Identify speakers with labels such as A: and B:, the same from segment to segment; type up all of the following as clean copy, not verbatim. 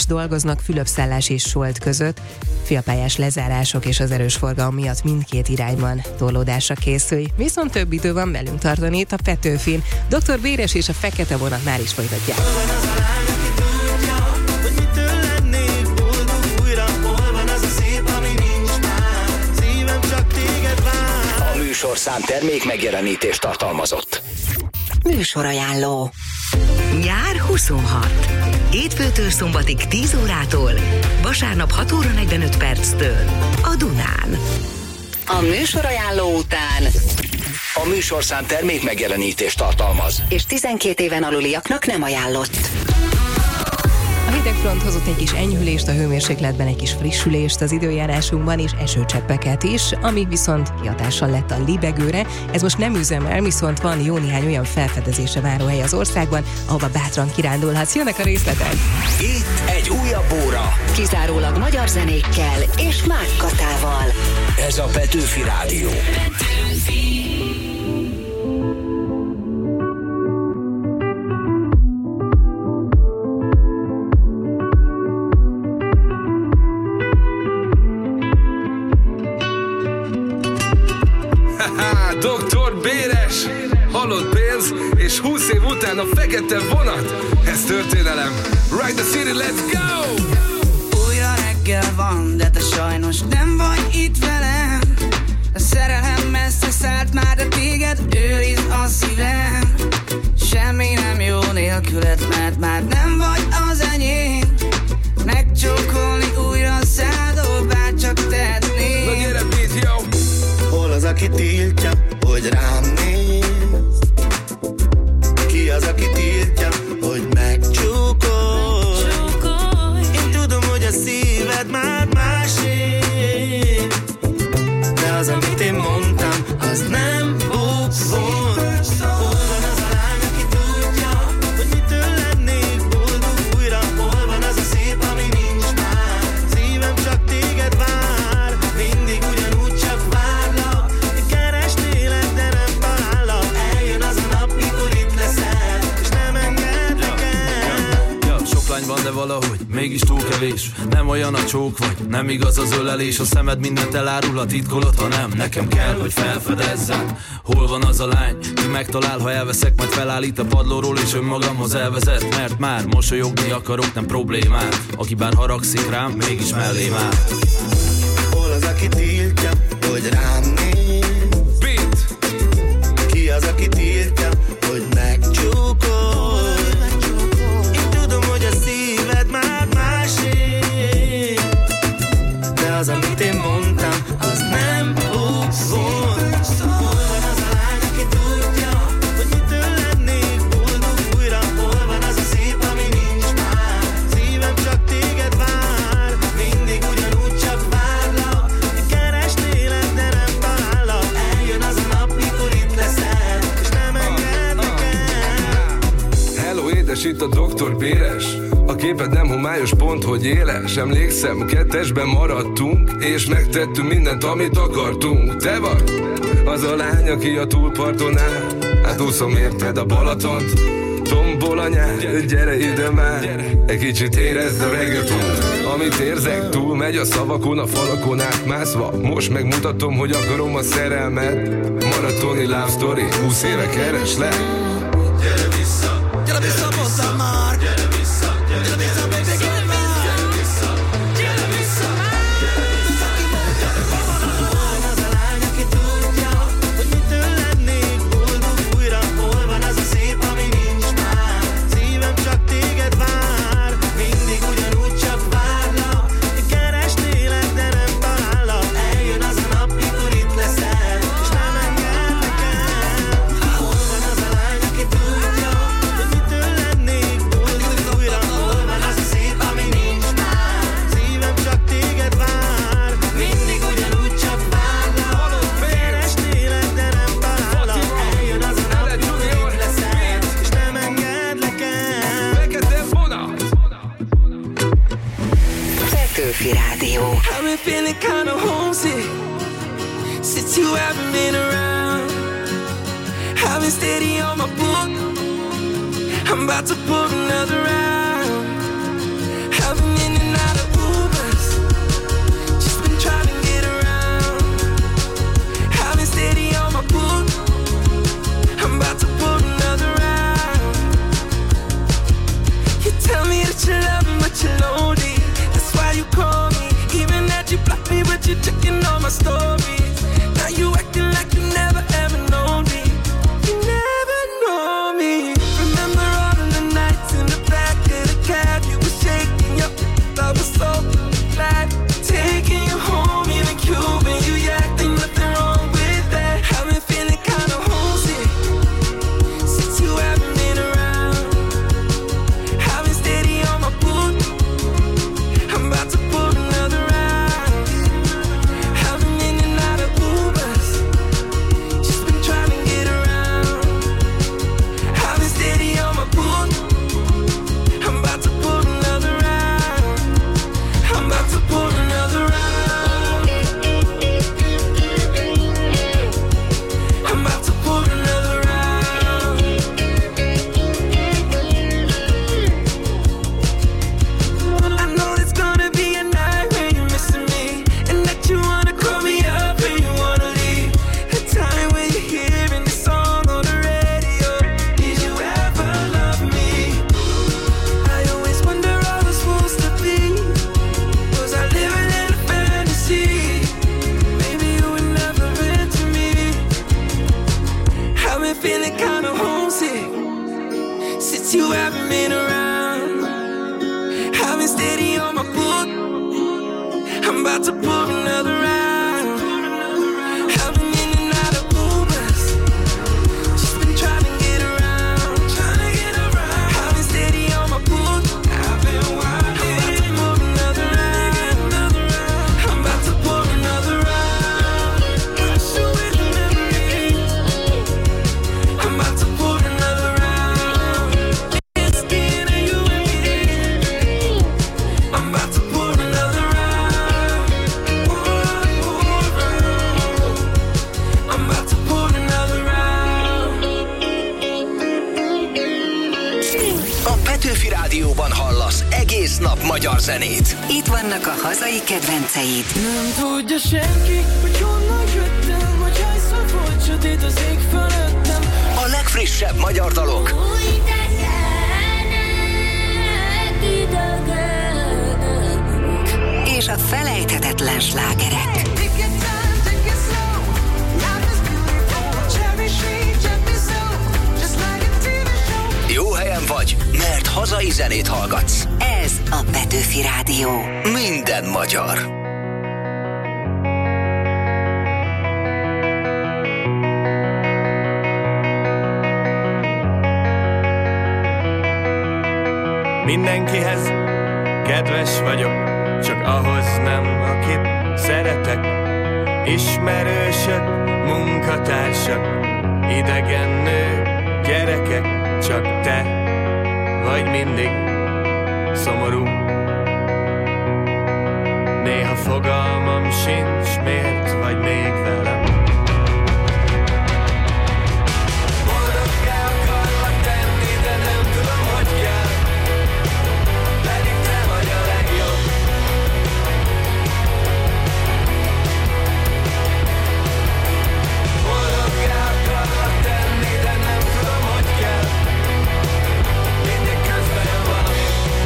A: dolgoznak Fülöp-Szálás és Solt között. Félpályás lezárások és az erős forgalom miatt mindkét irányban torlódásra készülj. Viszont több idő van velünk tartani itt a Petőfin. Dr. Béres és a Fekete Vonat már is folytatják.
B: A műsorszám termék megjelenítést tartalmazott.
C: Műsorajánló. Nyár 26. Hétfőtől szombatig 10 órától, vasárnap 6 óra 45 perctől a Dunán. A műsorajánló után
B: A műsorszám termék megjelenítést tartalmaz.
C: és 12 éven aluliaknak nem ajánlott.
A: A hidegfront hozott egy kis enyhülést, a hőmérsékletben egy kis frissülést az időjárásunkban és esőcseppeket is, ami viszont kihatással lett a libegőre. Ez most nem üzemel, viszont van jó néhány olyan felfedezésre váró hely az országban, ahova bátran kirándulhatsz. Jönnek a részletek!
B: Itt egy újabb óra.
C: Kizárólag magyar zenékkel és Mák Katával.
B: Ez a Petőfi Rádió.
D: Dr. Béres, halott pénz, és 20 év után a Fekete Vonat. Ez történelem. Ride the city, let's go!
E: Újra reggel van, de te sajnos nem vagy itt velem. A szerelem messze szállt már, de téged őriz a szívem. Semmi nem jó nélküled, mert már nem vagy az enyém. Megcsókolni újra szálló, bárcsak tehetnék.
D: Na gyere, beat, yo!
F: Hol az, aki tiltja, hogy rám néz? Ki az, aki tiltja, hogy megcsókolj? Én tudom, hogy a szíved már másé, de az, amit én mondtam, az nem bukvon. Hol van az a lány, aki tudja, hogy mitől lennék boldog újra? Hol van az a szép, ami nincs már? Szívem csak téged vár, mindig ugyanúgy csak várlak. Keresnélek, de nem talállak. Eljön az a nap, mikor itt leszel, és nem engedlek el.
G: Sok lány van, de valahogy mégis túl kevés. Nem olyan a csók vagy, nem igaz az ölelés. A szemed mindent elárul, a titkolod, ha nem. Nekem kell, hogy felfedezzem. Hol van az a lány, ki megtalál, ha elveszek, majd felállít a padlóról, és önmagamhoz elvezet. Mert már mosolyogni akarok, nem problémát. Aki bár haragszik rám, mégis mellém áll.
F: Hol az, aki tiltja, hogy rám néz?
D: Beat!
F: Ki az, aki tiltja, hogy megcsókolj? Én tudom, hogy a szíved már másé, de az, amit én mondtam, az nem bukvon. Hol van az a lány, aki tudja, hogy mitől lennék boldog újra? Hol van az a szép, ami nincs már? Szívem csak téged vár, mindig ugyanúgy csak várlak. Keresnélek, de nem talállak. Eljön az a nap, mikor itt leszel, és nem engedlek el.
D: Hello, édes, itt a Dr. Béres. A képed nem homályos, pont, hogy éles. Emlékszem, kettesben maradtunk, és megtettünk mindent, amit akartunk. Te vagy az a lány, aki a túlparton áll. Hát úszom érted a Balatont, tombol a nyár. Gyere ide már, egy kicsit érezd a reggaetont. Amit érzek, túl megy a szavakon, a falakon átmászva. Most megmutatom, hogy akarom a szerelmet. Maratoni love story, 20 éve kereslek.
F: Gyere vissza,
E: Gyere vissza, mondtam már.
F: gyere vissza,
E: Gyere vissza, baby, gyere már.
F: gyere vissza, gyere vissza, gyere vissza. Hol van az a lány, aki tudja, hogy mitől lennék boldog újra? Hol van az a szép, ami nincs már? Szívem csak téged vár, mindig ugyanúgy csak várlak. Keresnélek, de nem talállak. Eljön az a nap, mikor itt leszel, és nem engedlek el. Hol van az a lány, aki tudja, hogy mitől lennék boldog újra? Hol van az a szép, ami nincs már? Szívem csak téged vár, mindig ugyanúgy csak várlak. Keresnélek, de nem talállak. Eljön az a nap, mikor itt leszel, és nem engedlek el.
D: Fekete Vonat!
C: Petőfi Rádió.
E: I've been feeling kinda homesick since you haven't been around. I've been steady on my book, I'm about to put another round. I've been
F: steady on my foot. I'm about to pull another round. I've been in and out of Ubers, just been trying to get around. I've been steady on my foot. I've been wild. I'm about to pull another round. Rush away the memory. I'm about to pull another round. It's DNA, you and me. I'm about to pull another round. One more round. I'm about to pull another round.
B: A Petőfi Rádióban hallasz egész nap magyar zenét.
C: Itt vannak a hazai kedvenceid.
F: Nem tudja senki, hogy honnan jöttem, hogy hányszor volt sötét az ég fölöttem.
B: A legfrissebb magyar dalok.
H: Úgy teszenek idegenek.
C: És a felejthetetlen slágerek.
F: Take your time, take it slow. Life is beautiful. Cherish each episode, just like a TV show.
B: Jó helyen vagy, mert hazai zenét hallgatsz.
C: Ez a Petőfi Rádió.
B: Minden magyar.
I: Mindenkihez kedves vagyok, csak ahhoz nem, akit szeretek. Ismerősök, munkatársak, idegen nők, gyerekek, csak te vagy mindig szomorú. Néha fogalmam sincs, miért vagy még velem. Boldoggá akarlak tenni, de nem tudom, hogy kell. Pedig te vagy a legjobb. Boldoggá akarlak tenni, de nem tudom, hogy kell. Mindig közben jön valami.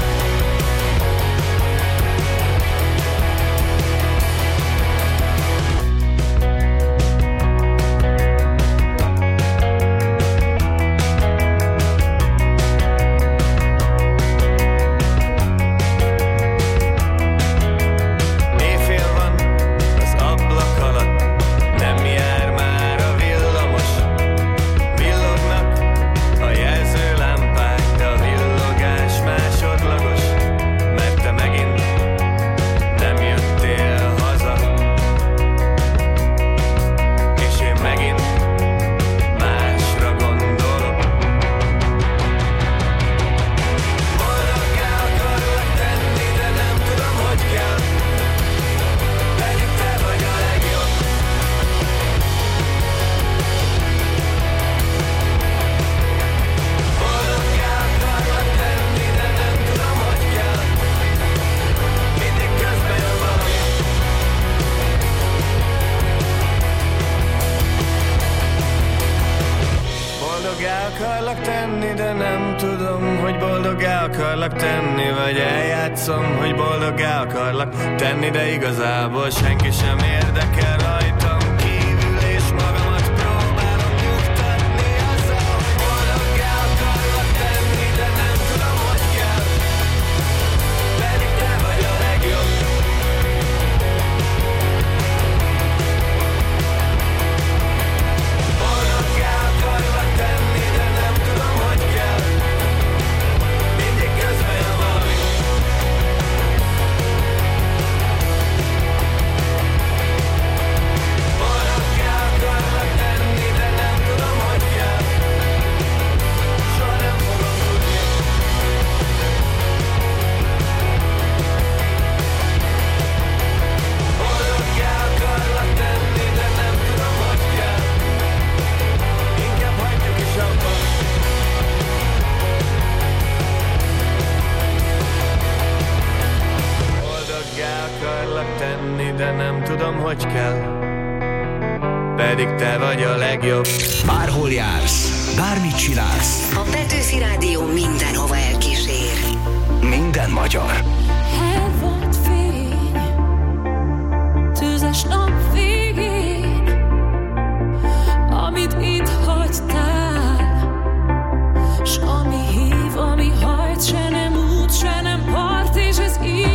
I: Éjfél van az ablak alatt, nem jár már a villamos. Villognak a jelzőlámpák, de a villogás másodlagos, mert te megint nem jöttél haza. És én megint másra gondolok. Boldoggá akarlak tenni, de nem tudom, hogy kell. Pedig te vagy a legjobb. Boldoggá akarlak tenni, de nem tudom, hogy kell. Mindig közben jön valami. Boldoggá akarlak tenni, de nem tudom, hogy boldoggá akarlak tenni. Vagy eljátszom, hogy boldoggá akarlak tenni, de igazából senki sem érdekel rajtam kívül, és magamat próbálom nyugtatni azzal, hogy boldoggá akarlak tenni, de nem tudom, hogy kell. Pedig te vagy a legjobb. Boldoggá akarlak tenni, de nem tudom, hogy kell. Mindig közben jön valami. Boldoggá akarlak tenni, de nem tudom, hogy kell. Soha nem fogom tudni. Boldoggá akarlak tenni, de nem tudom, hogy kell. Inkább hagyjuk is abba. Boldoggá akarlak tenni, de nem tudom, hogy kell. Pedig te vagy a legjobb.
B: Bárhol jársz, bármit csinálsz,
C: A Petőfi Rádió mindenhova elkísér.
B: minden magyar.
H: Elvolt fény, tüzes nap végén, amit itt hagytál, s ami hív, ami hajt, se nem út, se nem part, és ez így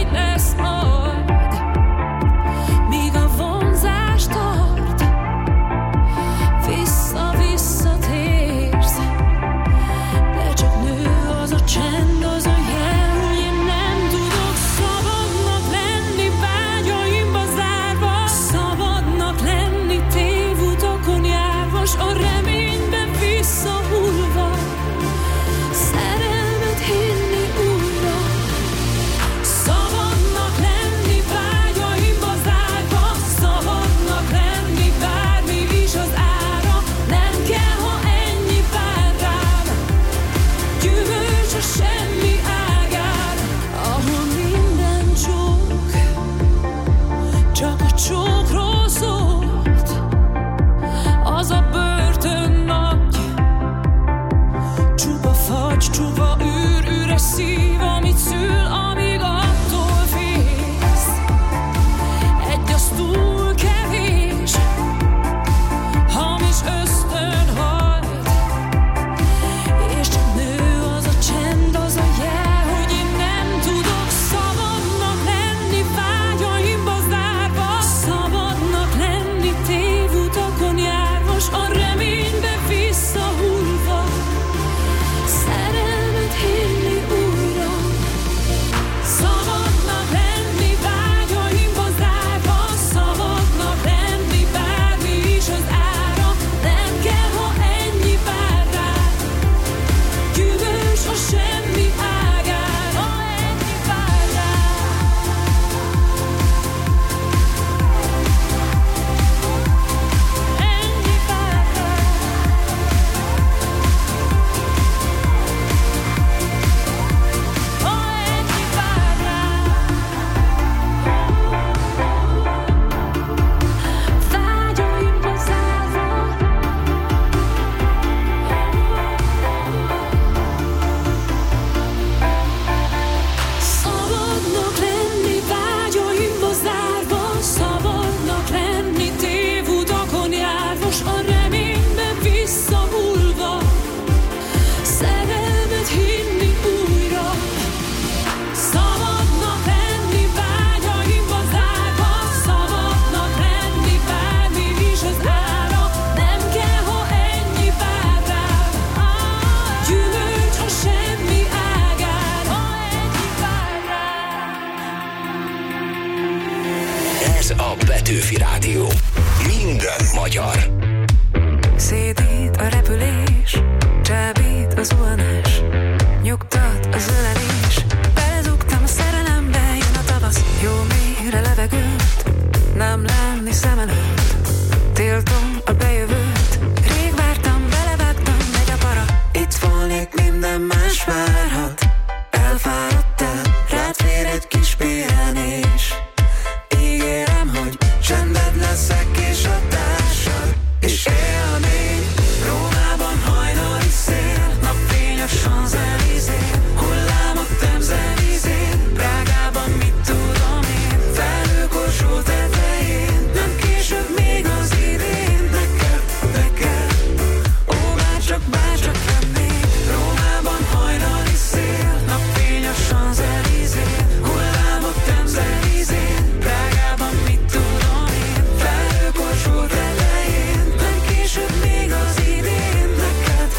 B: Ez a Petőfi Rádió. Minden magyar.
J: Szédít a repülés, csábít az zuhanás, nyugtat az ölelés. Belezugtam a szerelembe, jön a tavasz, jó mélyre levegőt, nem lenni szem előtt. Tiltom a bejövőt, rég vártam, belevágtam, megy a para. Itt volnék, minden más várhat. Elfáradtál, rád fér egy kis pihenés. Ígérem, hogy csended leszek és a társad. És élmény, Rómában hajnali szél, napfény a Champs-Élysées, hullámok Temze vízén, Prágában mit tudom én, felhőkorsó tetején, nem később még az idén, neked, ó, bárcsak lennék, Rómában hajnali szél, napfény a Champs-Élysées, hullámok Temze vízén, Prágában mit tudom én, felhőkorsó tetején, nem később még az idén, neked,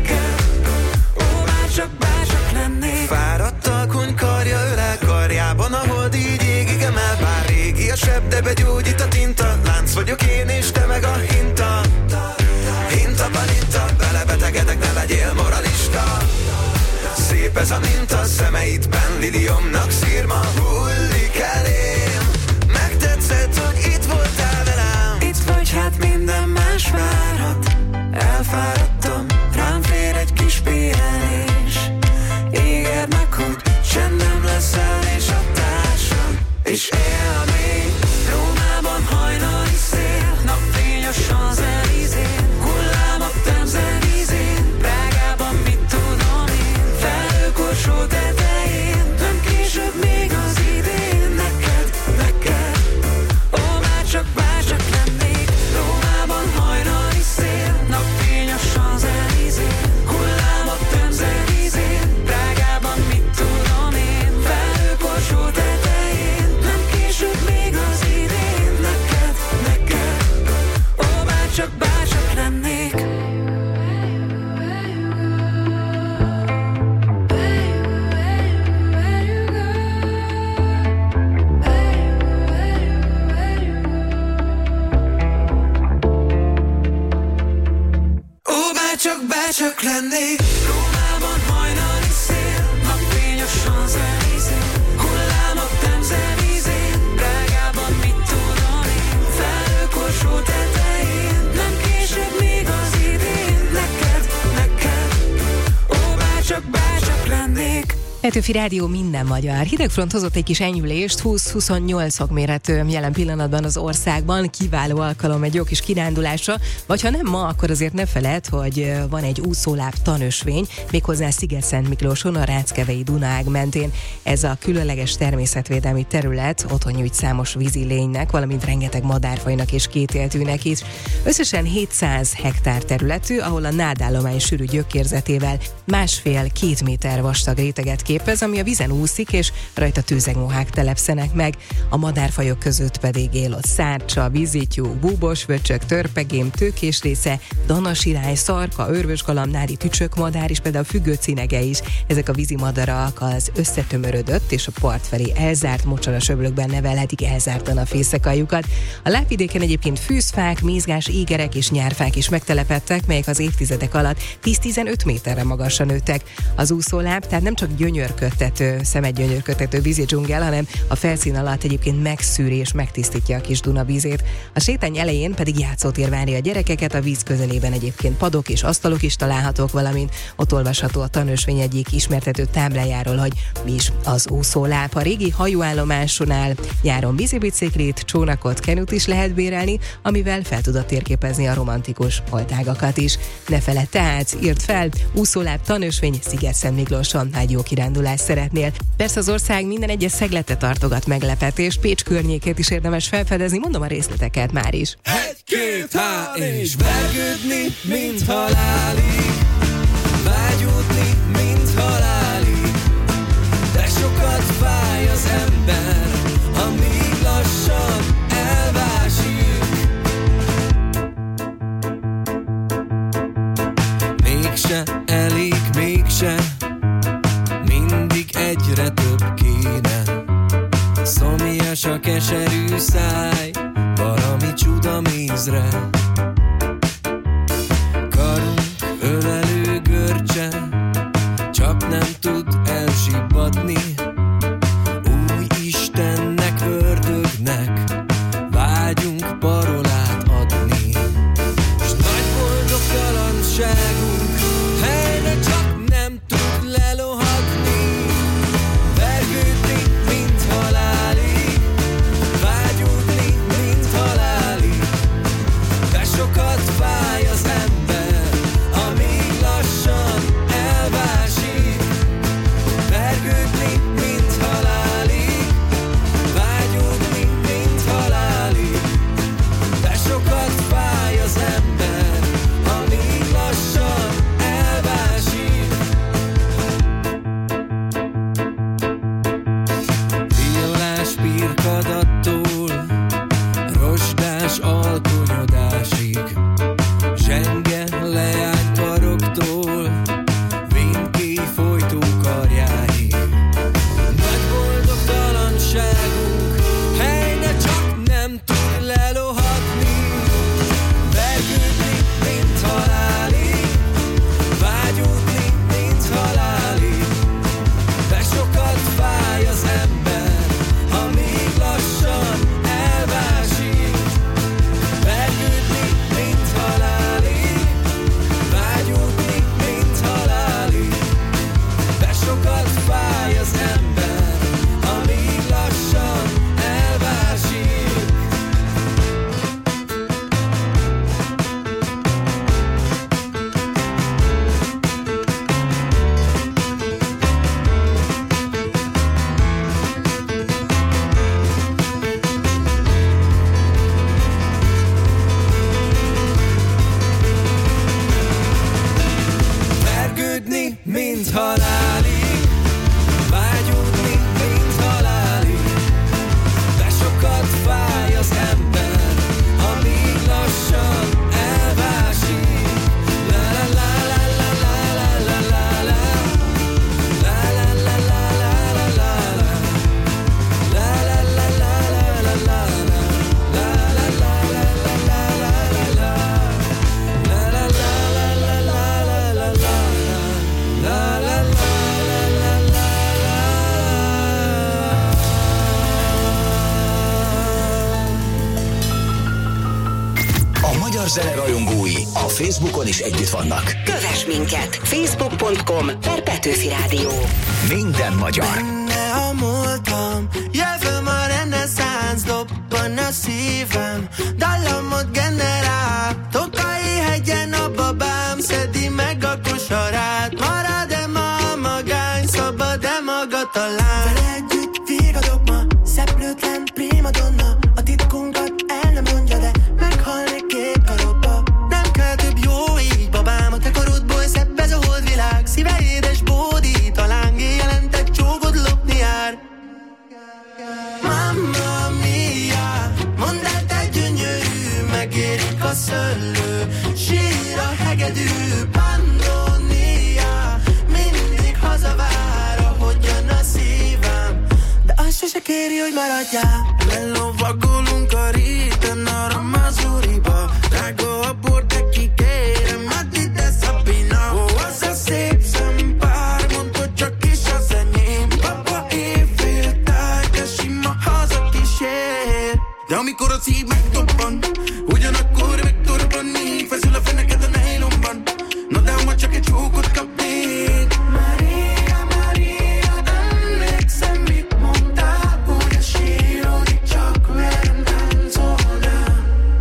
J: ó, bárcsak lennék.
F: Fáradt alkony karja ölel karjában, a hold így égig emel. Bár régi a seb, de begyógyít a tinta. Lánc vagyok én és te meg a hinta. Hinta paninta, belebetegedek, ne legyél moralista. Szép ez a minta, szemeidben liliomnak szírma hullik elém. Megtetszett, hogy itt voltál velem.
J: Itt vagy, hát minden más várhat. Elfáradtam, rám fér egy kis pihenés. Ígérd meg, hogy csendem leszel és a társam. És élmény, Rómában hajnali szél, napfény a Champs-Élysées, hullámok Temze vízén, Prágában mit tudom én, felhőkorsó tetején, nem később még az idén, neked, ó, bárcsak lennék, Rómában hajnali szél, napfény a Champs-Élysées, hullámok Temze vízén, Prágában mit tudom én, felhőkorsó tetején, nem később még az idén, neked, ó, bárcsak lennék.
F: Ó, bárcsak lennék. Rómában hajnali szél, napfény a Champs-Élysées, hullámok Temze vízén, Prágában mit tudom én, felhőkorsó tetején, nem később még az idén, neked, ó, bárcsak lennék.
A: Petőfi Rádió, minden magyar. Hidegfront hozott egy kis enyhülést, 20-28 fokméretű jelen pillanatban az országban, kiváló alkalom egy jó kis kirándulásra, vagy ha nem ma, akkor azért ne feledd, hogy van egy úszóláb tanösvény, méghozzá Sziget-Szent Miklóson, a Ráckevei Dunaág mentén. Ez a különleges természetvédelmi terület otthon nyújt számos vízi lénynek, valamint rengeteg madárfajnak és kétéltűnek is. Összesen 700 hektár területű, ahol a nádállomány sűrű gyökérzetével 1,5-2 méter vastag réteget képez, ami a vízen úszik, és rajta tőzegmohák telepszenek meg. A madárfajok között pedig él ott szárcsa, vízityú, búbos vöcsök, törpegém, tőkésrésze, danasirály, szarka, örvösgalamnári, tücsökmadár és például függőcinege is. Ezek a vízi madarak az összetömörödött és a part felé elzárt mocsaras-öblökben nevelhetik elzártan a fészekajukat. A lábvidéken egyébként fűzfák, mézgás, égerek és nyárfák is megtelepedtek, melyek az évtizedek alatt 10-15 méterre magasra nőttek. Az úszóláb tehát nem csak szemedgyönyörködtető vízi dzsungel, hanem a felszín alatt egyébként megszűri és megtisztítja a kis Duna vízét. A sétány elején pedig játszótér várja a gyerekeket, a víz közelében egyébként padok és asztalok is találhatók, valamint ott olvasható a tanösvény egyik ismertető táblájáról, hogy mi is az úszóláb. A régi hajóállomásonál nyáron vízibiciklit, csónakot, kenut is lehet bérelni, amivel fel tudod térképezni a romantikus holtágakat is. Ne feledd tehát, írd fel, úszóláb tanösvény Sziget-Szent Miklóson, nagy jó kirándulást szeretnél. Persze az ország minden egyes szeglete tartogat meglepetés, Pécs környékét is érdemes felfedezni, mondom a részleteket már is.
K: 1-2-3 és vergődni, mint halálig, vágyódni, mint halálig, de sokat fáj az ember, amíg lassan elvásik. Mégse elég, mégse, mindig egyre több kéne. Szomjas Éhes a keserű száj, valami csuda mézre. Karunk ölelő görcse, csak nem tud elsibbadni. Új Istennek, ördögnek vágyunk parolát adni. S nagy boldogtalanságunk helyre csak nem tud lelohadni. Vergődni, mint halálig, vágyódni, mint halálig. De sokat fáj az ember, amíg lassan elvásik. Vergődni, mint halálig, vágyódni, mint halálig. De sokat fáj az ember, amíg lassan elvásik. Violás pirkadattól, rozsdás alkonyodásig, zsenge leány paroktól, vinkély folytó karjáig. Nagy boldogtalanságunk helyne csak nem tud lelohadni. Vergődni, mint halálig, vágyódni, mint halálig. De sokat fáj az ember, amíg lassan elvásik. Vergődni, mint halálig, vágyódni, mint halálig. De sokat fáj az ember, amíg lassan elvásik. Vergődni, mint halálig, vágyódni, mint halálig. De sokat fáj az ember, amíg lassan elvásik. La la la la la la la la la. La la la la la la la la. La la la la la la la la. La la la la la la la la la. La la la la la la la la la. La la la la la la.
B: A magyar zene rajongói a Facebookon is együtt vannak.
C: Kövess minket! Facebook.com/Petőfi Rádió.
B: Minden magyar.
J: Benne a múltam, jövőm a reneszánsz, dobban a szívem, dallamot generál, Tokai hegyen a babám, szedi meg a kosarát, marad-e ma a magány, szabad-e maga talán? Vele együtt vigadok ma, szeplőtlen primadonna, a titkunkat el nem mondja, de meghalnék két karokba. Nem kell több jó így, babám, a te korodból szebb ez a holdvilág, szíve édes bódít, a lángé jelentek csókod lopni jár. Mamma mia, mondd el te gyönyörű, megérik a szöllő, sír a hegedű, Pannonia, mindig hazavár, ahogyan a szívem, de azt sose kéri, hogy maradjál. Lelovagolunk a réten, arra Mazuriba, drága a bor, de kikérem, addig de Szabina. Ó, az a szép szempár, mondd, hogy csak is az enyém, papa éjféltáj, de sima haza kísér. De amikor a szív megdobban, ugyanakkor megtorbanik, feszül a feneked a nejlomban, na de ma csak egy csókot kapnék. Maria, Maria, emlékszem, mit mondtál, hogy a sírodik csak velem táncolnál.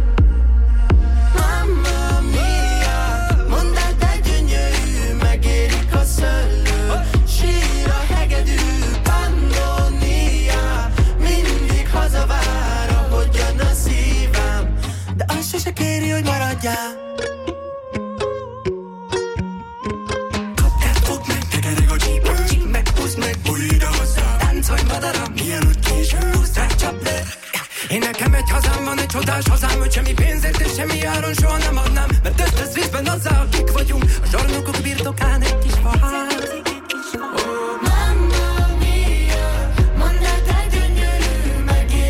J: Mamma mia, mondd el te gyönyörű, megérik a szöllő, sír a hegedű, Pannonia, mindig hazavár, ahogyan a szívem, de azt sose kéri, hogy maradjál. Kapját, fogd meg, tekereg a csípő, csíp meg, húzd meg, bújj ide hozzá, táncolj madaram, mielőtt késő, húzd rá, csapd le. Én nekem egy hazám van, egy csodás hazám, hogy semmi pénzért és semmi áron soha nem adnám, mert ezt tesz részben azzal, akik vagyunk, a zsarnokok birtokán egy kis faház. Mamma mia, mondd el te gyönyörű, megér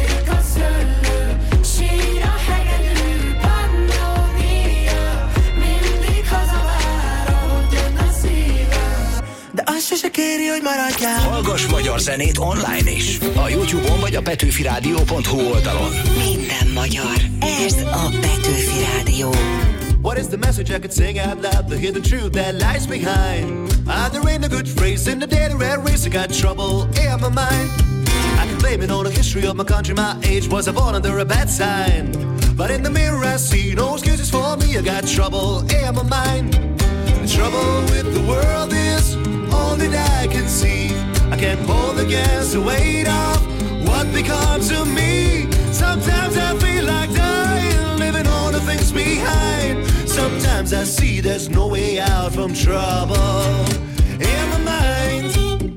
J: maradjál.
B: Hallgass magyar zenét online is. A YouTube-on vagy a petőfiradio.hu oldalon.
C: Minden magyar. Ez a Petőfi Rádió.
J: What is the message I could sing out loud to hear the truth that lies behind? There ain't a good phrase in the dead red race. I got trouble in my mind. I can blame it on the history of my country. My age was I born under a bad sign. But in the mirror I see no excuses for me. I got trouble in my mind. The trouble with the world is all that I can see. I can't hold against the weight of what becomes of me. Sometimes I feel like dying, living all the things behind. Sometimes I see there's no way out from trouble in my mind.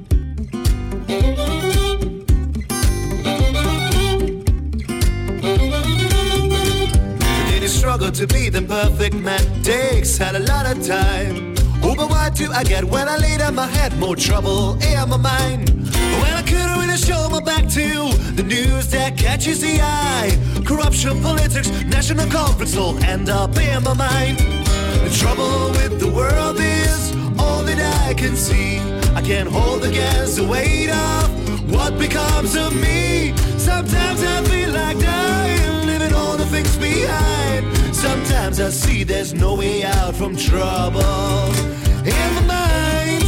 J: Did you struggle to be the perfect man? Takes had a lot of time. Oh, but what do I get when I lay down my head? More trouble in my mind. When I couldn't really show my back to the news that catches the eye. Corruption, politics, national conflicts all end up in my mind. The trouble with the world is all that I can see. I can't hold against the weight of what becomes of me. Sometimes I feel like dying, living all the things behind. Sometimes I see there's no way out from trouble in my mind.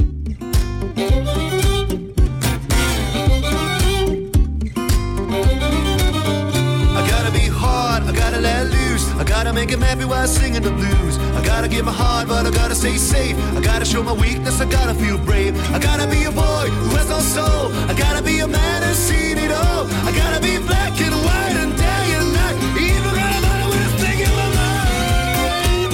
J: I gotta be hard, I gotta let loose. I gotta make him happy while singing the blues. I gotta give my heart, but I gotta stay safe. I gotta show my weakness, I gotta feel brave. I gotta be a boy who has no soul. I gotta be a man who's seen it all. I gotta be black and white and day and night. Even when I'm out with a thing in my mind.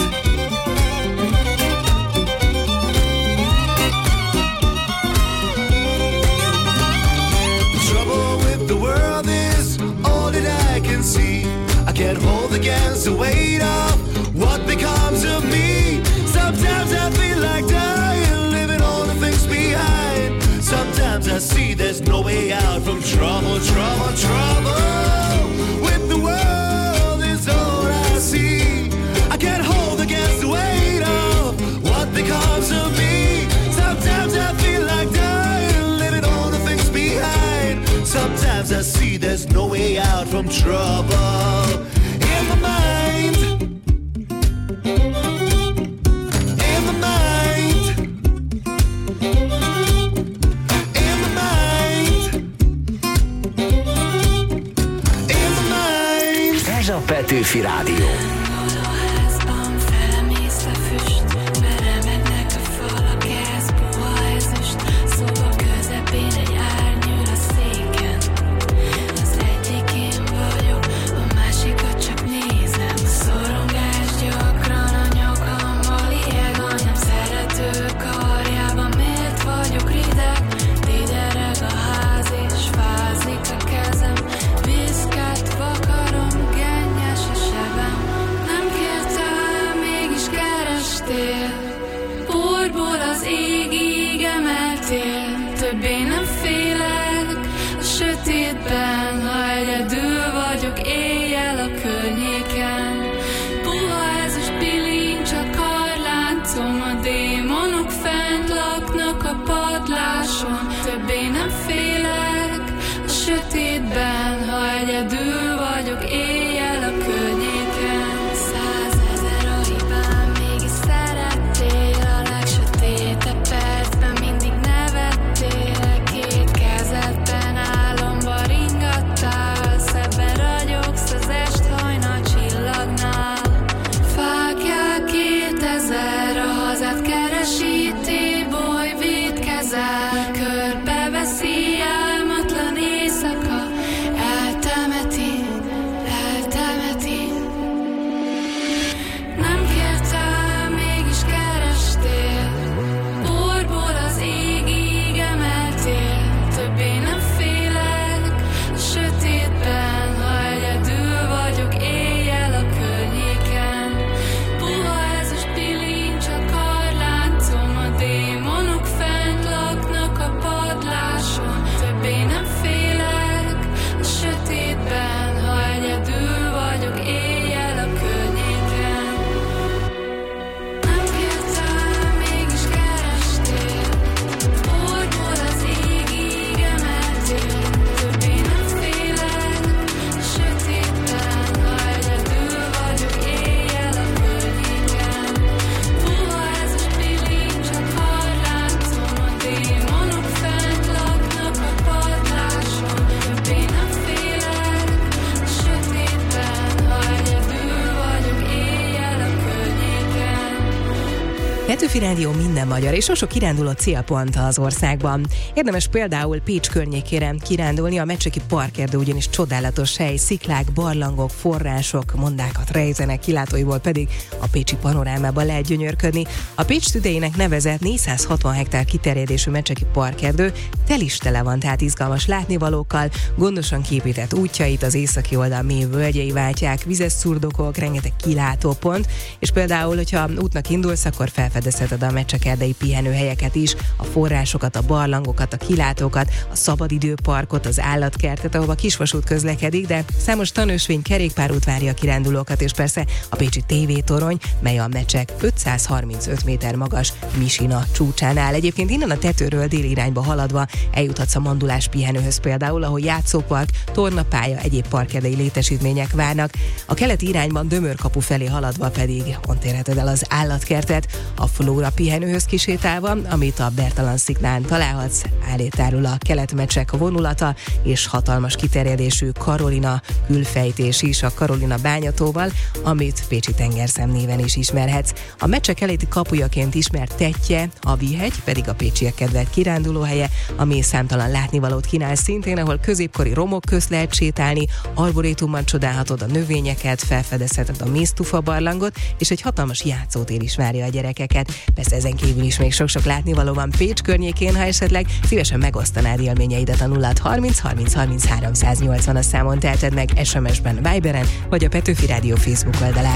J: The trouble with the world is all that I can see. I can't hold against the weight of what becomes of me. Sometimes I feel like dying, living all the things behind. Sometimes I see there's no way out from trouble, trouble, trouble. With the world is all I see. I can't hold against the weight of what becomes of me. Sometimes I feel like dying, living all the things behind. Sometimes I see there's no way out from trouble in my mind. In my mind. In my mind. In my mind.
B: Ez a Petőfi Rádió.
H: Többé nem félek a sötétben, ha egyedül vagyok éjjel a környéken. 100 000 a hibám, mégis szerettél, a legsötétebb percben mindig nevettél. Két kezedben álomba ringattál, szebben ragyogsz az est hajnal csillagnál. Vágják 2000, a hazát keresi, T-boy védkezel. Körbeveszi álmatlan éjszaka,
A: Petőfi Rádió minden magyar, és sok kiránduló célpont az országban. Érdemes például Pécs környékére kirándulni, a Mecseki Parkerdő ugyanis csodálatos hely, sziklák, barlangok, források, mondákat rejtenek, kilátóiból pedig a pécsi panorámában lehet gyönyörködni. A Pécs tüdejének nevezett 460 hektár kiterjedésű Mecseki Parkerdő tel is tele van, tehát izgalmas látnivalókkal, gondosan képített útjait, az északi oldal mély völgyei váltják, vizes szurdokok, rengeteg kilátópont, és például, hogyha útnak indulsz, akkor felfedezheted a mecsekerdei pihenőhelyeket is, a forrásokat, a barlangokat, a kilátókat, a szabadidőparkot, az állatkertet, ahova kisvasút közlekedik, de számos tanösvény, kerékpárút várja a kirándulókat, és persze a pécsi tévétorony, mely a Mecsek 535 méter magas Misina csúcsán áll. Egyébként innen a tetőről déli irányba haladva eljuthatsz a Mandulás pihenőhöz például, ahol játszópark, tornapálya, egyéb parkerdei létesítmények várnak. A keleti irányban Dömörkapu felé haladva pedig ott érheted el az állatkertet, a Flóra pihenőhöz kisétálva, amit a Bertalan-sziklán találhatsz, állítárul a Kelet-Mecsek vonulata, és hatalmas kiterjedésű Karolina külfejtés is a Karolina bányatóval, amit Pécsi tengerszem néven is ismerhetsz. A Mecsek keleti kapujaként ismert Tettye, a Vihegy pedig a pécsiek kedvelt kirándulóhelye, ami számtalan látnivalót kínál szintén, ahol középkori romok közt lehet sétálni, arborétumban csodálhatod a növényeket, felfedezheted a Méztufa barlangot, és egy hatalmas játszótér is várja a gyerekeket. Persze ezen kívül is még sok-sok látnivaló van Pécs környékén, ha esetleg szívesen megosztanád élményeidet a 0 30 30 33 180 számon, teheted meg SMS-ben, Viberen, vagy a Petőfi Rádió Facebook oldalán.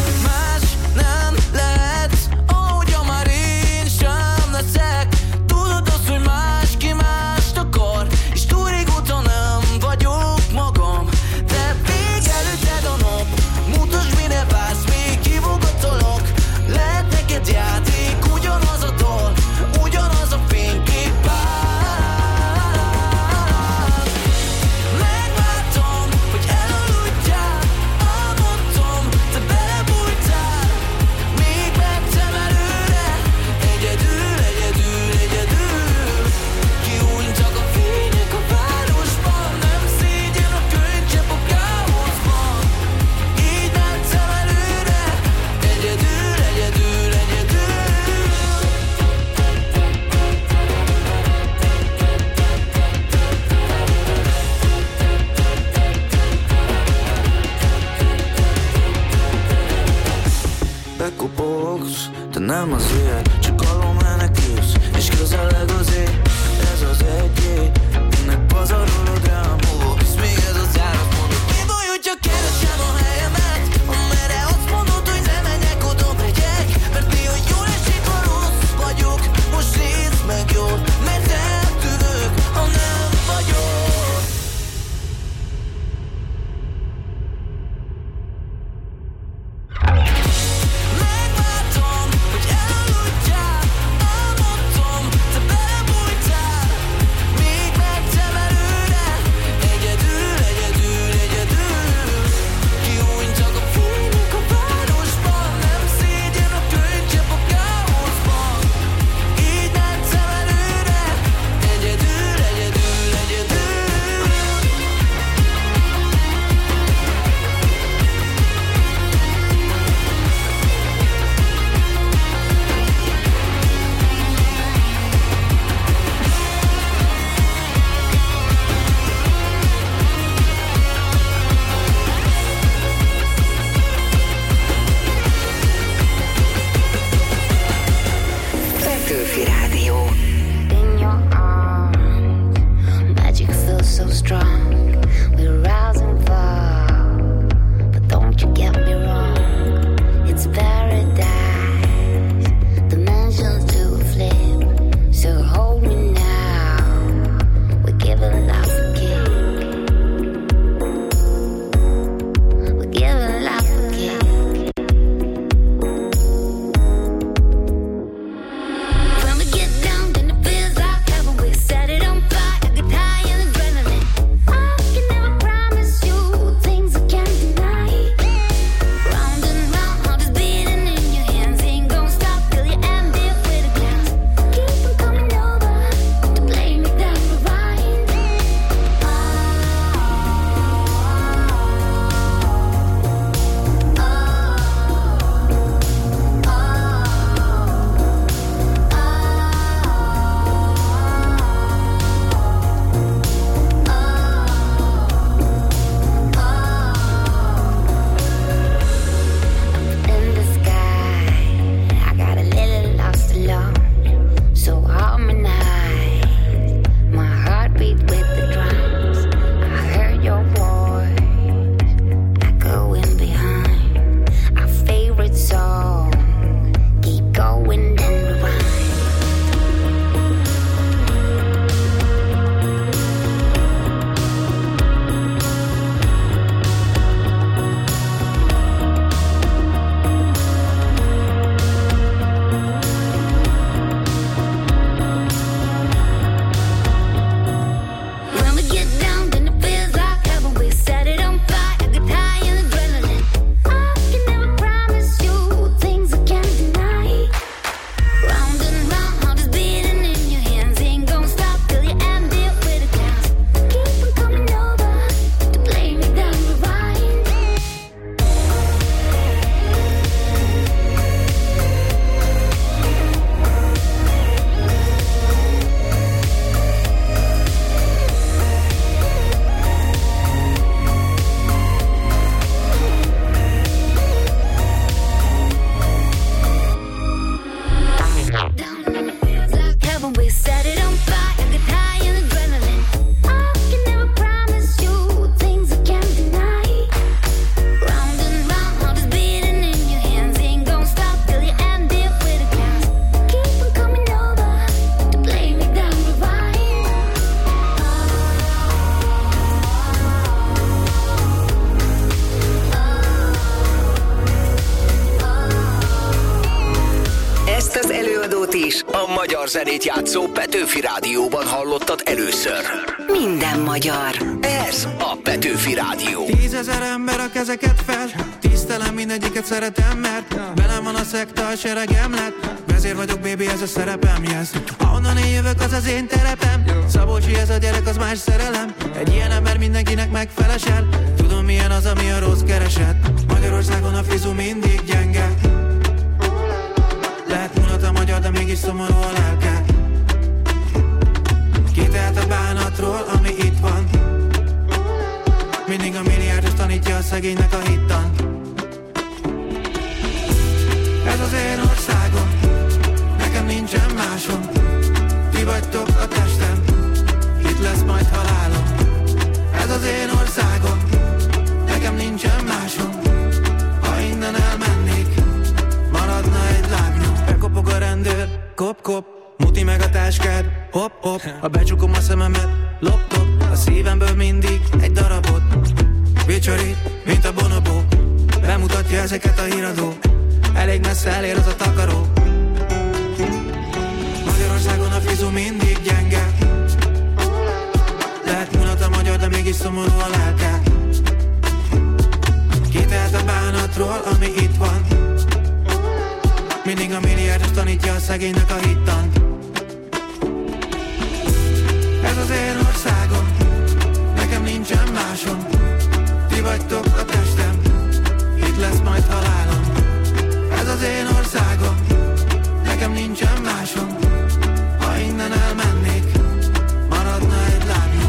F: Más nem lehetsz, ahogyan már én sem leszek. Tudod azt, hogy ki mást akar, és túl régóta nem vagyok magam. De még előtted a nap, mutasd mire vársz, még kivogatolok. Lehet neked játék, ugyanaz a dal, ugyanaz a fénykép pár. Megvártam, hogy elaludjál, álmodtam, te belebújtál. Még mentem előre, egyedül, egyedül, egyedül. Kiújtak a fények a városban, nem szégyen a könycsepp a káoszban. Így mentem előre, egyedül, egyedül, egyedül. Bekopogsz, de nem azért, csak alól menekülsz, és közeleg az ég. Ez az egy ég, ennek pazarolod rám, hisz még ez az állapodod. Mi baj, hogyha keresem a helyemet, amerre azt mondod, hogy ne menjek, oda megyek. Mert mi, hogy jól esik, ha rossz vagyok, most nézd meg jól, mert eltűnök, ha nem vagyok. Megvártam, hogy elaludjál, álmodtam, te
B: zenét játszó Petőfi Rádióban hallottad először.
C: Minden magyar.
B: Ez a Petőfi Rádió.
J: 10 000 ember a kezeket fel, tisztelem mindegyiket, szeretem, mert velem van a szekta, a seregem lett. Vezér vagyok, baby, ez a szerepem, yes. Ahonnan én jövök, az az én terepem. Szabolcsi, ez a gyerek, az más szerelem. Egy ilyen ember mindenkinek megfelesel. Tudom, milyen az, ami a rossz kereset. Magyarországon a frizu mindig gyenge. Lehet mulat a magyar, de mégis szomorú a lelke. Kitelt a bánatról, ami itt van. Mindig a milliárdos tanítja a szegénynek a hittan. Ez az én országom, nekem nincsen másom. Ti vagytok a testem, itt lesz majd halálom. Ez az én országom, nekem nincsen másom. Ha innen elmennék, maradna egy lábnyom. Bekopog a rendőr, kop-kop, muti meg a táskád, hop-hop. Ha becsukom a szememet, lop-top, a szívemből mindig egy darabot. Vicsorít, mint a bonobó, bemutatja ezeket a híradó. Elég messze elér az a takaró. Magyarországon a frizu mindig gyenge. Lehet mulat a magyar, de mégis szomorú a lelke. Kitelt a bánatról, ami itt van. Mindig a milliárdos tanítja a szegénynek a hittan. Ez az én országom, nekem nincsen másom. Ti vagytok a testem, itt lesz majd halálom. Ez az én országom, nekem nincsen másom. Ha innen elmennék, maradna egy lábnyom.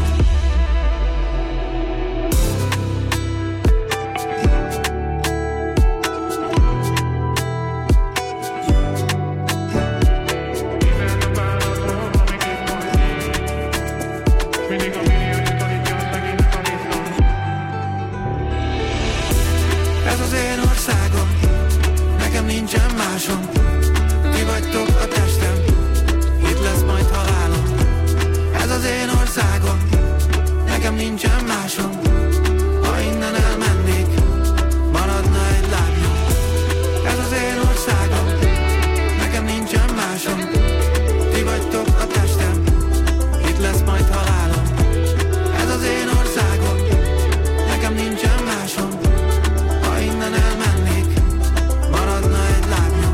J: Ez az én országom, nekem nincsen másom. Ti vagytok a testem, itt lesz majd halálom. Ez az én országom, nekem nincsen másom. Ha innen elmennék, maradna egy lábnyom. Ez az én országom, nekem nincsen másom. Ti vagytok a testem, itt lesz majd halálom. Ez az én országom, nekem nincsen másom. Ha innen elmennék, maradna egy lábnyom.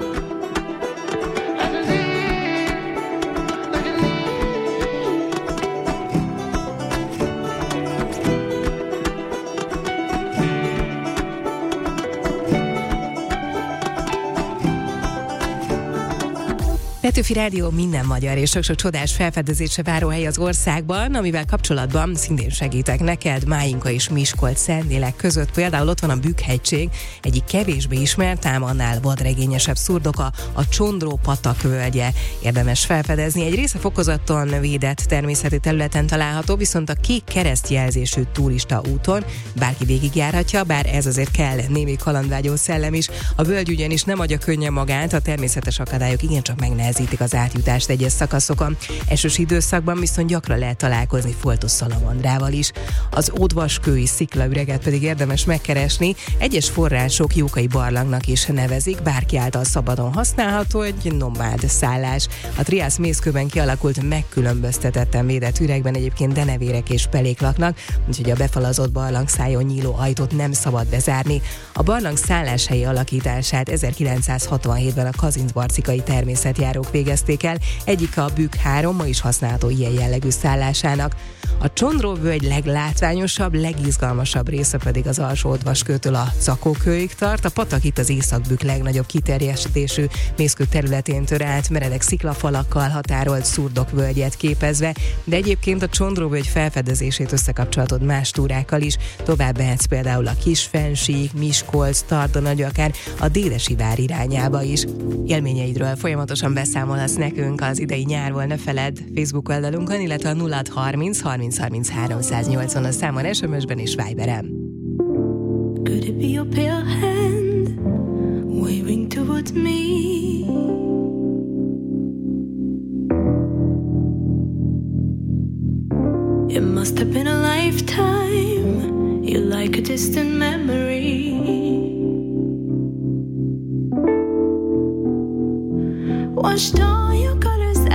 A: Petőfi Rádió minden magyar és sok-sok csodás felfedezésre váró hely az országban, amivel kapcsolatban szintén segítek neked Májinka és Miskolc-Szentélek között. Például ott van a Bükk-hegység, egyik kevésbé ismert, ám annál vadregényesebb szurdoka, a Csondró-patak völgye. Érdemes felfedezni. Egy része fokozaton védett természeti területen található, viszont a kék keresztjelzésű turista úton bárki végigjárhatja, bár ez azért kell némi kalandvágyó szellem is. A völgy ugyanis nem adja könnyen magát, a természetes akadályok igencsak megnehezítik az átjutást egyes szakaszokon. Esős időszakban viszont gyakran lehet találkozni foltos szalamandrával is. Az ódvaskői sziklaüreget pedig érdemes megkeresni. Egyes források Jókai barlangnak is nevezik, bárki által szabadon használható, egy nomád szállás. A Triász mészkőben kialakult megkülönböztetetten védett üregben egyébként denevérek és pelék laknak, úgyhogy a befalazott barlangszájon nyíló ajtót nem szabad bezárni. A barlang szálláshelyi alakítását 1967-ben a kazincbarcikai természetjárók végezték el, egyik a Bükk 3 ma is használható ilyen jellegű szállásának. A Csondró-völgy leglátványosabb, legizgalmasabb része pedig az Alsó-Odvaskőtől a Zakókőig tart. A patak itt az Észak-Bükk legnagyobb kiterjesztésű mészkő területén tör át, meredek sziklafalakkal határolt szurdok völgyet képezve, de egyébként a Csondró-völgy felfedezését összekapcsolatod más túrákkal is. Tovább mehetsz például a Kisfensík, Miskolc, Tardona, vagy akár a Dédesivár irányába is. Élményeidről folyamatosan beszámolhatsz nekünk az idei nyárból, ne feledd, Facebook oldalunkon, illetve a 0630 30 30 380 a számon, SMS-ben és Viberen.
H: Could it be your pale hand waving towards me? It must have been a lifetime. You're like a distant memory. Washed all your colors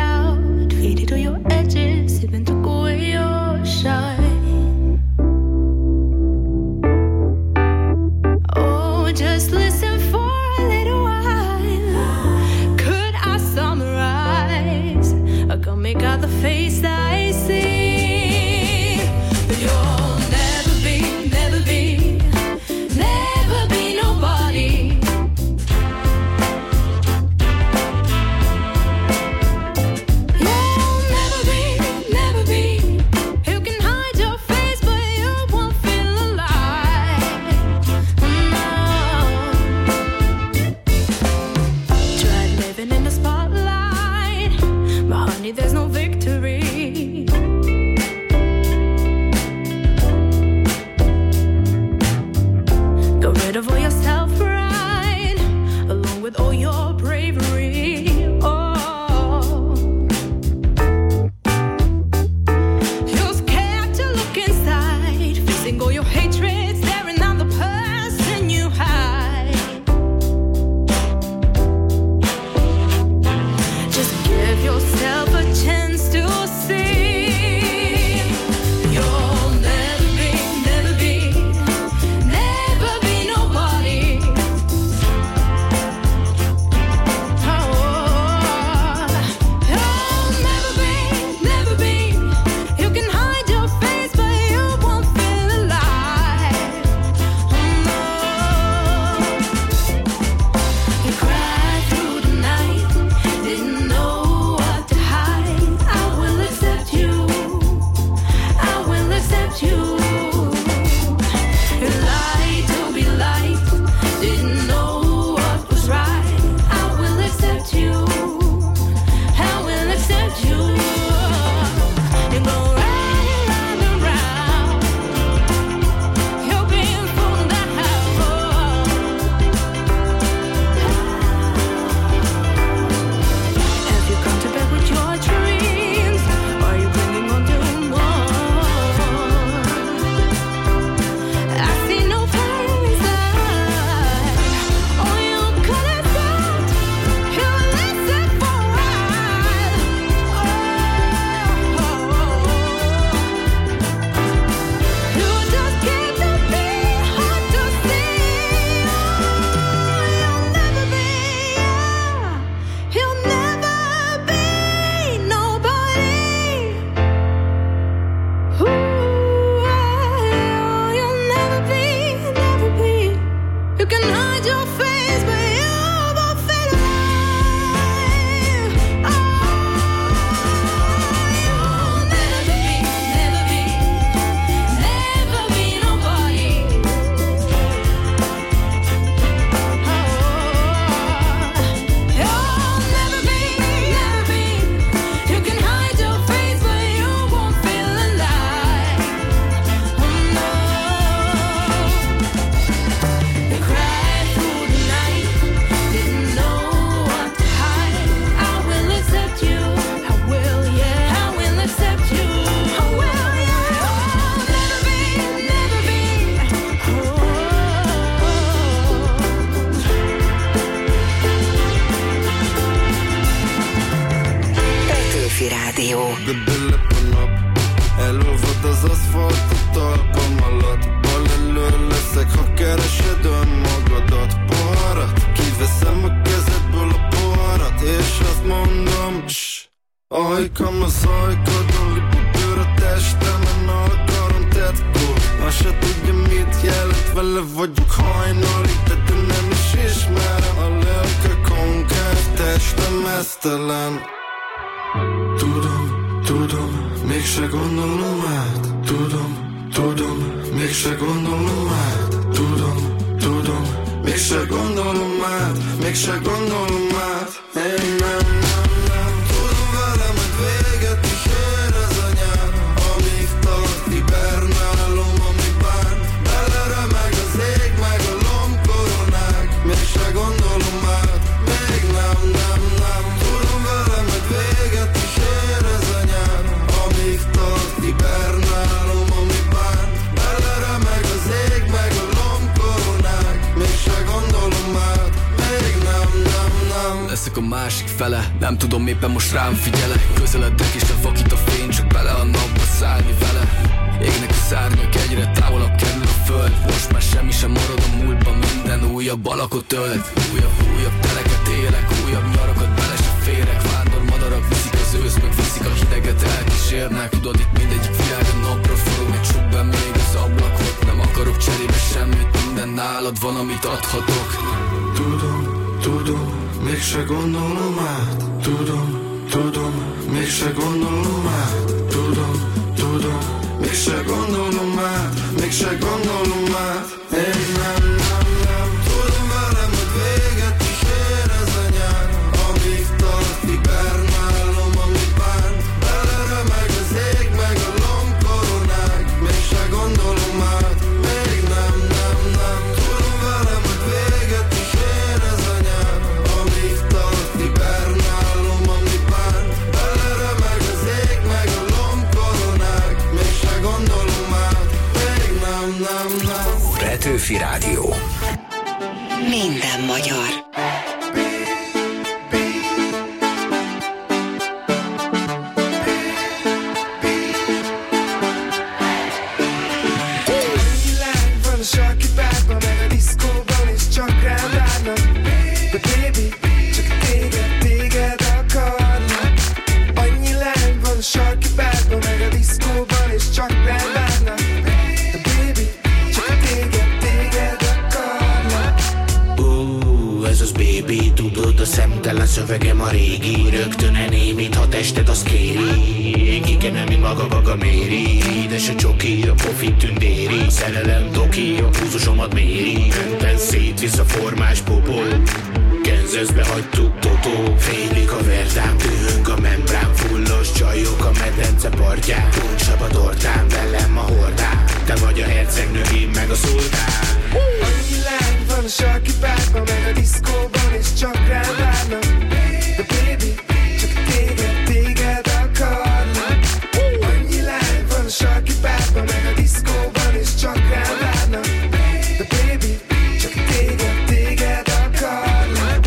J: Vele vagyok hajnalig, de te nem is ismerem. A lelke konkáz, testem esztelen. Tudom, mégse gondolom át. Tudom, mégse gondolom át. Tudom, mégse gondolom át. Mégse gondolom át. Én nem tudom velem, hogy véget is ér ez a nyár. Amíg tart, hibernálom, ami bán. Beleremeg az ég, meg a lombkoronák. Mégse gondolom át. Még nem tudom velem, hogy véget is ér ez a nyár. Amíg tart, hibernálom, ami bán. Beleremeg az ég, meg a lombkoronák. Mégse gondolom át. Még nem
L: leszek a másik fele, nem tudom, éppen most rám figyelek. Közeledek és ne vakít a fény, csak bele a napba szállni vele. Égnek a szárnyak, egyre távolabb kerül a föld. Most már semmi sem marad a múltban, minden újabb alakot ölt. Újabb teleket élek, újabb nyarakat bele se férek. Vándor madarak viszik az ősz, meg viszik a hideget, elkísérnek. Tudod, itt mindegyik világ a napra forog, egy csuk be még az ablakot. Nem akarok cserébe semmit, minden nálad van, amit adhatok.
J: Tudom, mégse gondolom át. Tudom, mégse gondolom át. Tudom, mégse gondolom át. Mégse gondolom át. Én nem tudom velem, hogy véget is ér ez a nyár. Amíg tart, hibernálom, ami bán. Beleremeg az ég, meg a lombkoronák. Mégse gondolom át. Még nem tudom velem, hogy véget is ér ez a nyár. Amíg tart, hibernálom, ami bán. Beleremeg az ég, meg a lombkoronák. Mégse gondolom át. Még nem
B: Petőfi Rádió.
C: Minden magyar.
F: Van a sarki bárban, meg a diszkóban, és csak rám várnak. De baby, csak téged akarnak. Annyi lány van a sarki bárban, meg a diszkóban, és csak rám várnak. De baby, csak téged akarnak.
M: Ez az baby, tudod, a szemtelen szövegem a régi. Rögtön enémít, ha tested azt kéri. Kikenem, mint maga méri. Édes a csoki, a profi tündéri. Szerelem doki, a púzusomat méri. Öntben szétvisz a formás popó. Kenzözbe hagytuk totó. Félik a verdám, dühöng a membrán. Fullos csajok a medence partján. Puncsab a tortán, velem a hordán. Te vagy a hercegnő, én meg a szultán.
F: Annyi lány van a sarki bárban, meg a diszkóban, és csak rám várnak. De baby, csak téged akarnak. Annyi lány van a sarki bárban, meg a diszkóban, és csak rám várnak. De baby, csak téged akarnak.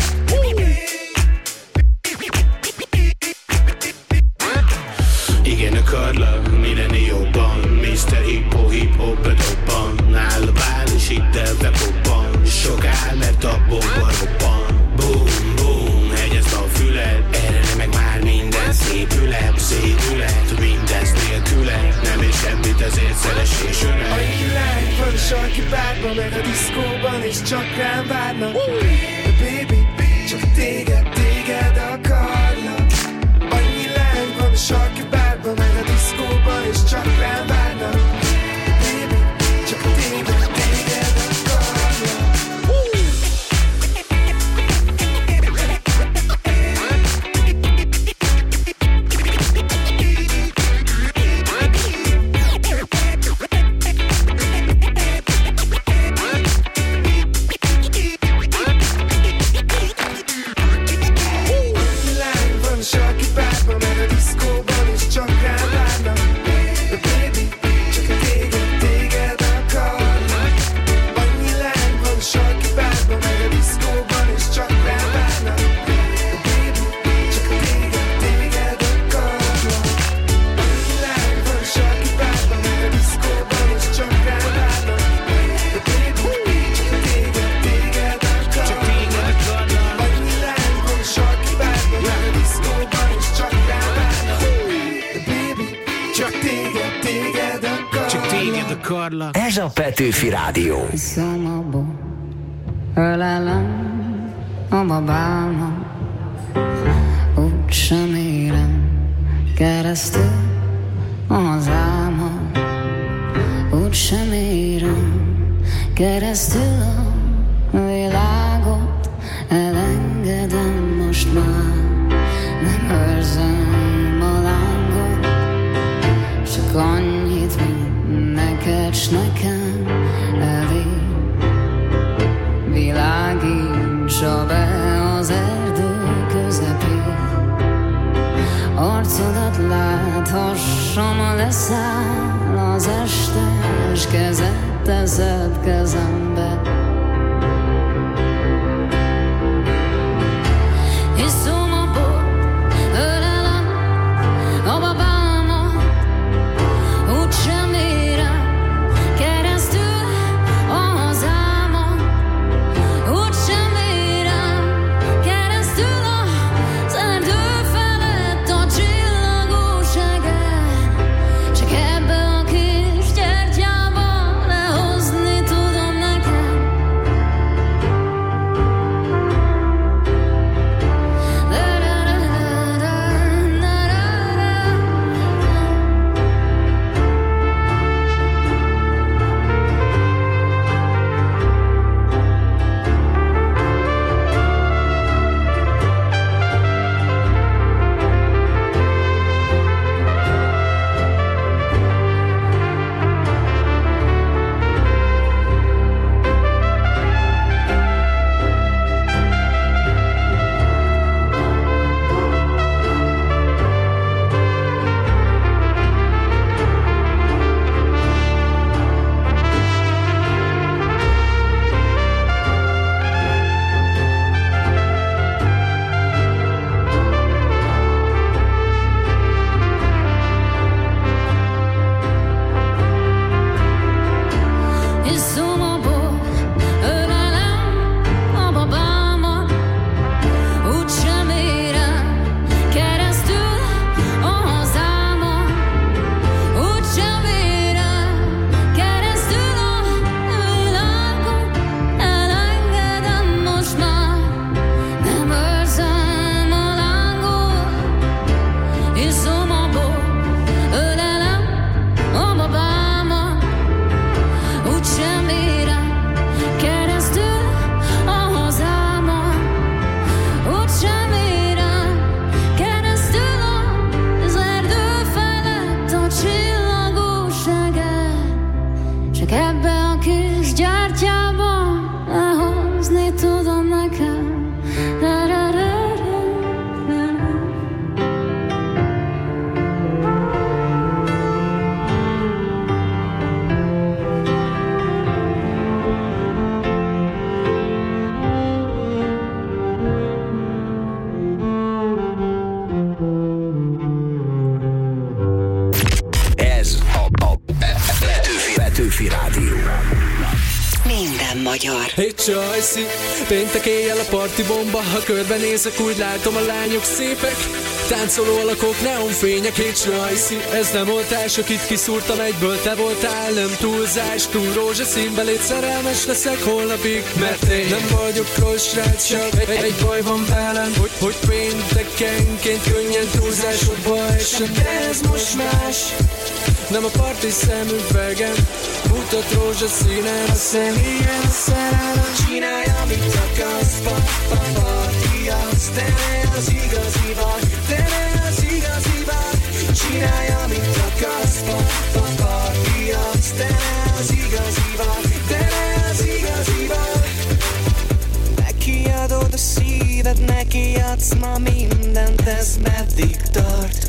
M: Igen, akarlak, minden jobban. Mr. Hip-hop bedobban. Áll a bál és hidd el, bepobban. Sok áll, mert a bomba robban. Boom, boom, hegyezd a füled. Erre meg már minden szépület. Szédület, mindez nélküle. Nem ér semmit, ezért szeress és önek.
F: Annyi lány van a sarki bárban, meg a diszkóban, és csak rám várnak. De baby, csak téged akarnak. Annyi lány van a sarki bárban, meg a diszkóban, és csak rám várnak. De baby, csak téged akarnak. zavarlak.
B: Ez a Petőfi Rádió.
E: Szomorú, ölelem a babámat, úgy sem érem keresztül az álmat, úgy sem érem keresztül a világot, elengedem most már, nem őrzöm a lángot, csak annyit, mint neked s nekem elég. Világítsa be az erdő közepén, arcodat láthassam, leszáll az este, és kezed teszed kezembe. Iszom a bort, ölelem a babámat, úgysem érem keresztül az álmat, úgysem érem keresztül az erdő felett a csillagos eger, csak ebbe a kis gyertyába lehozni tudom neked. Iszom a bort, ölelem a babámat, úgysem érem keresztül az álmat, úgysem érem keresztül a világot, elengedem most már, nem őrzöm a lángot. Iszom a bort, ölelem a babámat, úgysem érem keresztül az álmat, úgysem érem keresztül az erdő felett a csillagos eger, csak ebbe a kis gyertyában lehozni tudom neked.
B: Ez a Petőfi Rádió.
C: Minden magyar.
K: Hey Csajci, péntek éjjel a parti bomba, ha körbenézek, úgy látom, a lányok szépek. Táncoló alakok, neonfények, hey Csajci, ez nem oltás, akit kiszúrtam egyből, te voltál, nem túlzás, túl rózsaszínbe, légy szerelmes leszek holnapig, mert én nem vagyok rossz srác, csak egy baj van velem, hogy péntekenként könnyen túlzásokba esem, de ez most más. Nem a parti szemüvegem mutat rózsaszínen, a személyen a szerelem.
J: Csinálj, amit akarsz, parti az, te ne az igazi vagy, te ne az igazi vagy. Csinálj, amit akarsz, parti az, te ne az igazi vagy, te ne az igazi vagy. Neki adod a szíved, neki adsz ma mindent, ez meddig tart?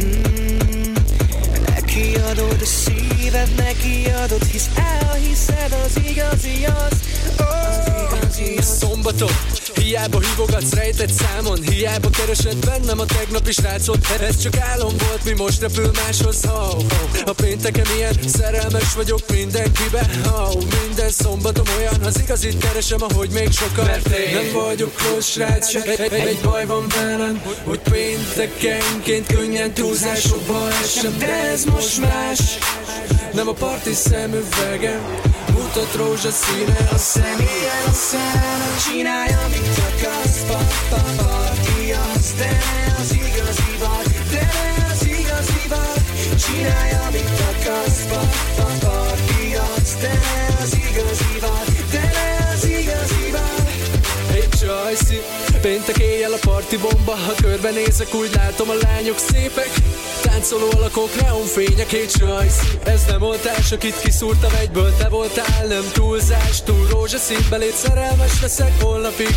J: Neki adod a szíved, neki adod, hisz elhiszed, az igazi az, az igazi az.
K: Szombaton, hiába hívogatsz rejtett számon, hiába keresed bennem a tegnapi srácot. Ez csak álom volt, mi most repül máshoz. A pénteken ilyen szerelmes vagyok mindenkibe. Minden szombatom olyan, az igazit keresem, ahogy még sokan. Mert én nem vagyok rossz srác, csak egy baj van velem, hogy péntekenként könnyen túlzásokba esem. De ez most más. nem a parti szemüvege. Mutat rózsaszíne a személyen, a szerelem. Csinálj, amit akarsz, parti az, de ne az igazi vagy, de ne az igazi vagy. Csinálj, amit akarsz, parti az, de ne az igazi vagy, de ne az igazi vagy. Hey Joyce, péntek éjjel a parti bomba. Ha körbenézek, úgy látom a lányok szépek. Táncoló alakok, neonfények, hey Joyce. Ez nem oltás, akit kiszúrtam egyből. Te voltál, nem túlzás. Túl rózsaszín belét, szerelmes leszek holnapig.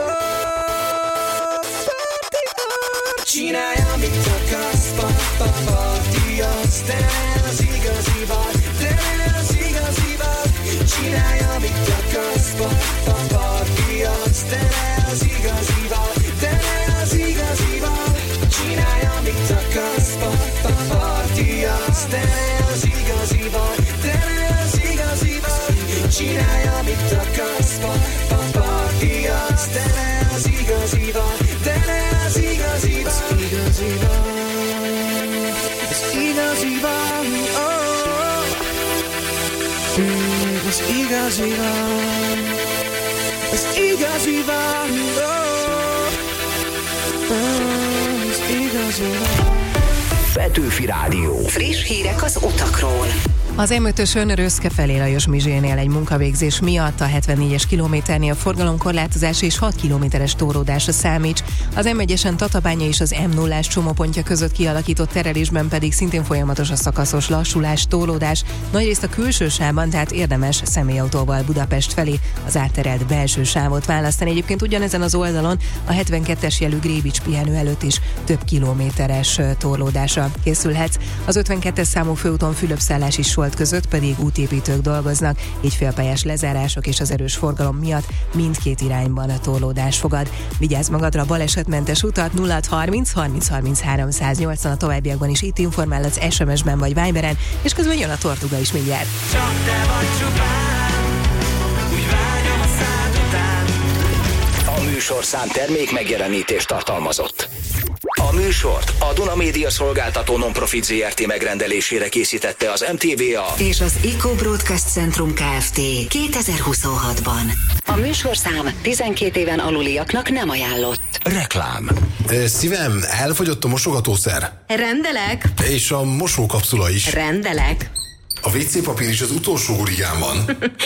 K: Csinálj, amit akarsz, parti az, de ne az igazi vagy, de ne az igazi vagy. Csinálj, amit akarsz, parti az, de ne az igazi vagy, de ne az igazi vagy. Csinálj, amit akarsz, parti az, de ne az igazi vagy, de ne az igazi vagy. Csinálj, amit akarsz, parti az, de ne az igazi vagy, de ne az igazi vagy. Az igazi vagy, oh. Az igazi vagy, az igazi vagy, oh. Az igazi vagy.
B: Petőfi Rádió.
C: Friss hírek az utakról.
A: Az M5-ösön Röszke felé Lajos Mizsénél egy munkavégzés miatt a 74-es kilométernél forgalomkorlátozás és 6 kilométeres torlódásra számíts. Az M1-esen Tatabánya és az M0-ás csomópontja között kialakított terelésben pedig szintén folyamatos a szakaszos lassulás, torlódás, nagyrészt a külső sávban, tehát érdemes személyautóval Budapest felé az átterelt belső sávot választani. Egyébként ugyanezen az oldalon a 72-es jelű Grévics pihenő előtt is több kilométeres torlódásra készülhetsz. Az 52-es számú főúton Fülöp-szállás is Solt között pedig útépítők dolgoznak, így félpályás lezárások és az erős forgalom miatt mindkét irányban a torlódás fogad. Vigyázz magadra a balesetmentes utat, 0630 30 33 180, a továbbiakban is itt informálhatsz SMS-ben vagy Viberen, és közben jön a Tortuga is mindjárt.
F: Csak te vagy csupán, úgy vágyom a szád után.
B: A műsorszám termék megjelenítést tartalmazott. A műsort a Duna Média Szolgáltató Non-Profit Zrt. Megrendelésére készítette az MTVA
C: és az Eco Broadcast Centrum Kft. 2026-ban. A műsorszám 12 éven aluliaknak nem ajánlott.
B: Reklám.
N: Szívem, elfogyott a mosogatószer.
C: Rendelek.
N: És a mosókapszula is.
C: Rendelek.
N: A WC papír is az utolsó hurigán van.